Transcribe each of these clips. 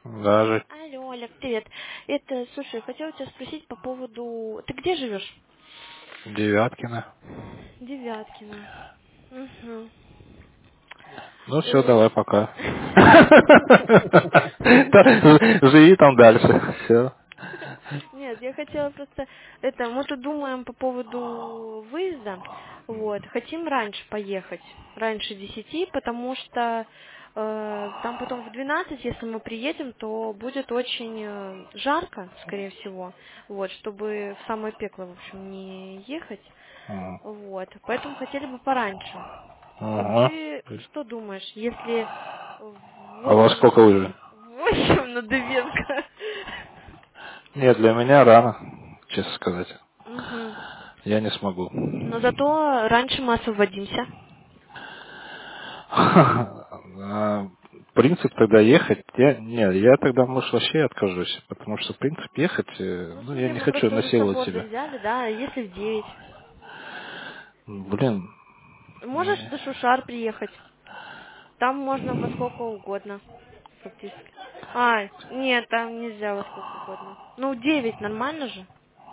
Даже Алло, Олег, привет. Это, слушай, хотела тебя спросить по поводу... Ты где живешь? Девяткина. Девяткино. Угу. Ну все, давай, пока. Живи там дальше. Все. Нет, я хотела просто... Это, мы тут думаем по поводу выезда. Вот, хотим раньше поехать. Раньше 10, потому что там потом в 12, если мы приедем, то будет очень жарко, скорее всего. Вот, чтобы в самое пекло, в общем, не ехать. Вот, поэтому хотели бы пораньше. Вот Ага. ты что думаешь, если в А во 8 сколько уже? в 8 на Дыбенко? Нет, для меня рано, честно сказать. Угу. Я не смогу. Но зато раньше мы освободимся. Принцип тогда ехать, я тогда, может, вообще откажусь, потому что принцип ехать, Ну ну, я смотри, не мы хочу просто уже насиловать сабборды себя. взяли, да, если в 9. Блин, Можешь до Шушар приехать. Там можно во сколько угодно, фактически. А, нет, там нельзя во сколько угодно. Ну, 9 нормально же?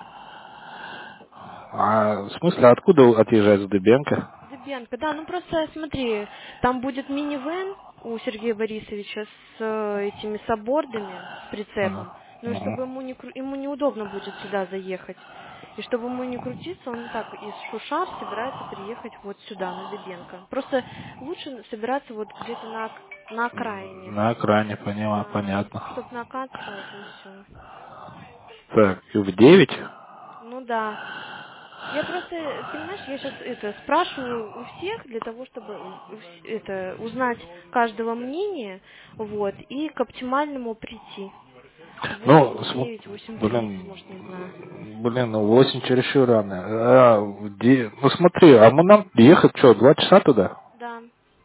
а в смысле, откуда отъезжать с Дыбенко? Дыбенко, да, ну просто смотри, там будет мини-вэн у Сергея Борисовича с этими саббордами, с Ага. прицепом. Ну и Ага. чтобы ему неудобно будет сюда заехать. И чтобы ему не крутиться, он так из Шушар собирается приехать вот сюда, на Дыбенко. Просто лучше собираться вот где-то на окраине. На экране, поняла, Да, понятно. чтоб накат сразу и все. Так, и в 9? Ну да. Я просто, понимаешь, я сейчас это спрашиваю у всех для того, чтобы это узнать каждого мнения, вот, и к оптимальному прийти. Ну, 8-9, 8-30, блин, может, не знаю. ну 8 чересчур рано. Ну смотри, а мы нам ехать что, 2 часа туда? Да.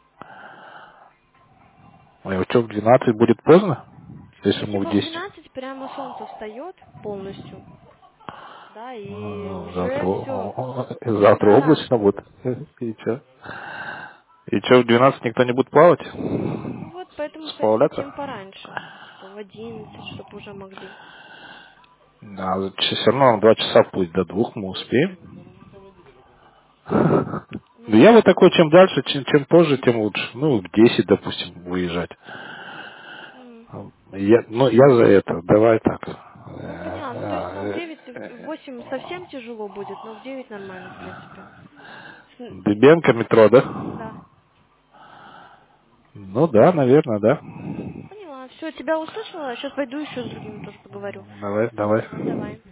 А что, в 12 будет поздно? Если Ну, мы в типа в 10? 12 прямо солнце встает полностью, да, и Ну, уже все. завтра Да. облачно будет. И что? И что, в 12 никто не будет плавать? Ну вот, поэтому Сплавляться? хотим пораньше. Типа в 11, чтобы уже могли. Да, все равно 2 часа путь до 2 мы успеем. Ну Да я вот да. такой, чем дальше, чем позже, тем лучше. Ну, в 10, допустим, выезжать. М. Я за это. Давай так. Ну, поняла. Ну, то есть, ну, в 9, в 8 совсем тяжело будет, но в 9 нормально, в принципе. Дыбенко метро, да? Да. Ну да, наверное, да. Поняла. Все, тебя услышала. Сейчас пойду еще с другими тоже поговорю. Давай, давай. Ага, давай.